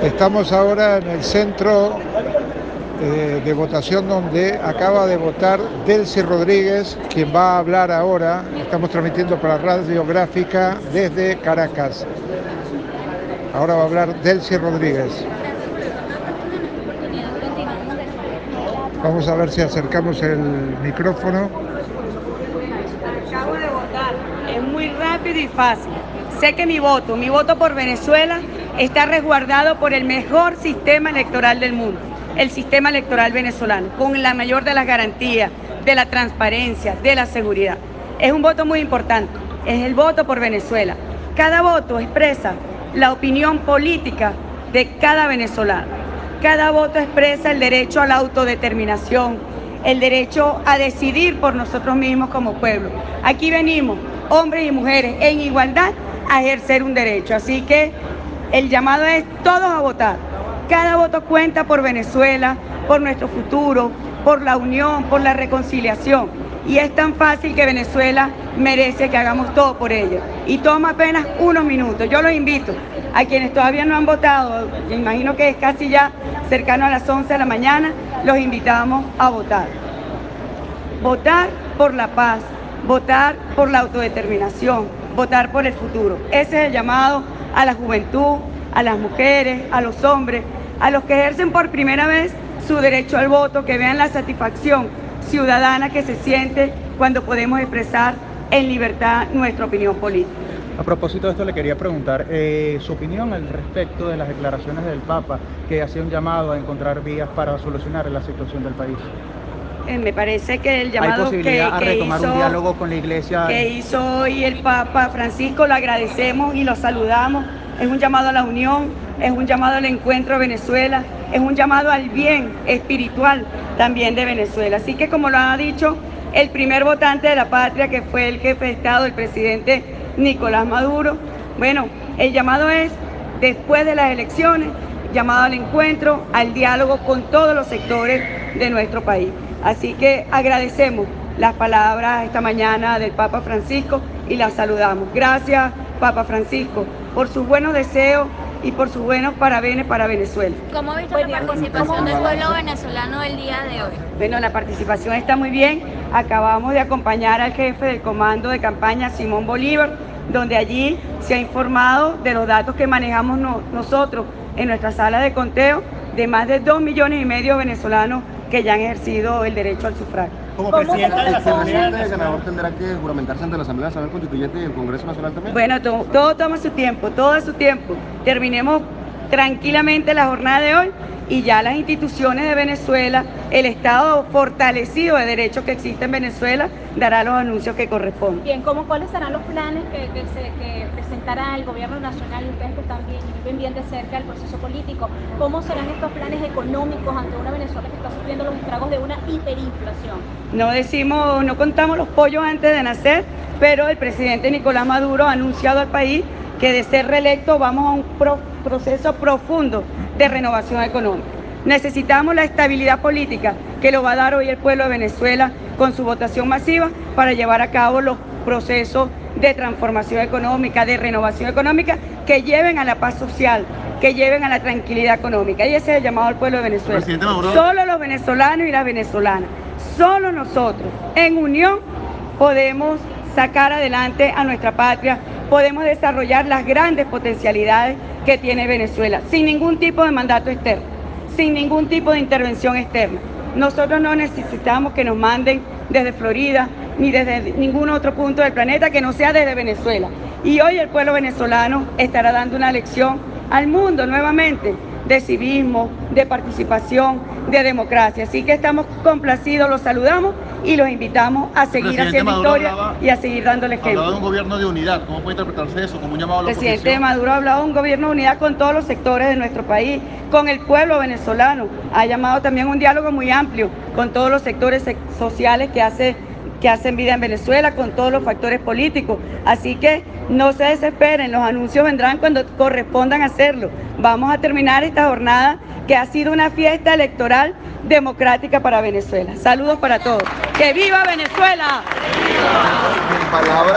Estamos ahora en el centro de votación donde acaba de votar Delcy Rodríguez, quien va a hablar ahora. Estamos transmitiendo para Radio Gráfica desde Caracas. Ahora va a hablar Delcy Rodríguez. Vamos a ver si acercamos el micrófono. Acabo de votar, es muy rápido y fácil. Sé que mi voto por Venezuela está resguardado por el mejor sistema electoral del mundo, el sistema electoral venezolano, con la mayor de las garantías, de la transparencia, de la seguridad. Es un voto muy importante, es el voto por Venezuela. Cada voto expresa la opinión política de cada venezolano. Cada voto expresa el derecho a la autodeterminación, el derecho a decidir por nosotros mismos como pueblo. Aquí venimos, hombres y mujeres, en igualdad, a ejercer un derecho. Así que el llamado es todos a votar. Cada voto cuenta por Venezuela, por nuestro futuro, por la unión, por la reconciliación. Y es tan fácil que Venezuela merece que hagamos todo por ella. Y toma apenas unos minutos. Yo los invito a quienes todavía no han votado, me imagino que es casi ya cercano a las 11 de la mañana, los invitamos a votar. Votar por la paz, votar por la autodeterminación, votar por el futuro. Ese es el llamado a la juventud, a las mujeres, a los hombres, a los que ejercen por primera vez su derecho al voto, que vean la satisfacción ciudadana que se siente cuando podemos expresar en libertad nuestra opinión política. A propósito de esto, le quería preguntar su opinión al respecto de las declaraciones del Papa, que hacía un llamado a encontrar vías para solucionar la situación del país. Me parece que el llamado ¿Hay posibilidad a retomar un diálogo con la Iglesia? Que hizo hoy el Papa Francisco, lo agradecemos y lo saludamos. Es un llamado a la unión, es un llamado al encuentro de Venezuela, es un llamado al bien espiritual también de Venezuela. Así que, como lo ha dicho el primer votante de la patria, que fue el jefe de Estado, el presidente Nicolás Maduro, bueno, el llamado es, después de las elecciones, llamado al encuentro, al diálogo con todos los sectores de nuestro país. Así que agradecemos las palabras esta mañana del Papa Francisco y las saludamos. Gracias, Papa Francisco, por sus buenos deseos y por sus buenos parabenes para Venezuela. ¿Cómo ha visto la participación del pueblo venezolano el día de hoy? Bueno, la participación está muy bien. Acabamos de acompañar al jefe del comando de campaña, Simón Bolívar, donde allí se ha informado de los datos que manejamos nosotros en nuestra sala de conteo, de más de 2,5 millones de venezolanos que ya han ejercido el derecho al sufragio. Como presidenta de la Asamblea, el senador tendrá que juramentarse ante la Asamblea Nacional Constituyente y el Congreso Nacional también. Bueno, todo toma su tiempo, todo a su tiempo. Terminemos tranquilamente la jornada de hoy y ya las instituciones de Venezuela, el Estado fortalecido de derecho que existe en Venezuela, dará los anuncios que corresponden. Bien, ¿cuáles serán los planes que presentará el gobierno nacional y ustedes que están viven bien de cerca el proceso político? ¿Cómo serán estos planes económicos ante una Venezuela que está sufriendo los estragos de una hiperinflación? No contamos los pollos antes de nacer, pero el presidente Nicolás Maduro ha anunciado al país que de ser reelecto vamos a un proceso profundo de renovación económica. Necesitamos la estabilidad política que lo va a dar hoy el pueblo de Venezuela con su votación masiva para llevar a cabo los procesos de transformación económica, de renovación económica que lleven a la paz social, que lleven a la tranquilidad económica. Y ese es el llamado al pueblo de Venezuela. Solo los venezolanos y las venezolanas, solo nosotros, en unión, podemos sacar adelante a nuestra patria, podemos desarrollar las grandes potencialidades que tiene Venezuela, sin ningún tipo de mandato externo, sin ningún tipo de intervención externa. Nosotros no necesitamos que nos manden desde Florida ni desde ningún otro punto del planeta que no sea desde Venezuela. Y hoy el pueblo venezolano estará dando una lección al mundo nuevamente de civismo, de participación, de democracia. Así que estamos complacidos, los saludamos y los invitamos a seguir haciendo historia y a seguir dándole ejemplo. Hablaba de un gobierno de unidad, ¿cómo puede interpretarse eso? ¿Como un llamado a la oposición? El presidente Maduro ha hablado de un gobierno de unidad con todos los sectores de nuestro país, con el pueblo venezolano. Ha llamado también un diálogo muy amplio con todos los sectores sociales que hacen vida en Venezuela, con todos los factores políticos. Así que no se desesperen, los anuncios vendrán cuando correspondan hacerlo. Vamos a terminar esta jornada que ha sido una fiesta electoral democrática para Venezuela. Saludos para todos. ¡Que viva Venezuela! Palabra.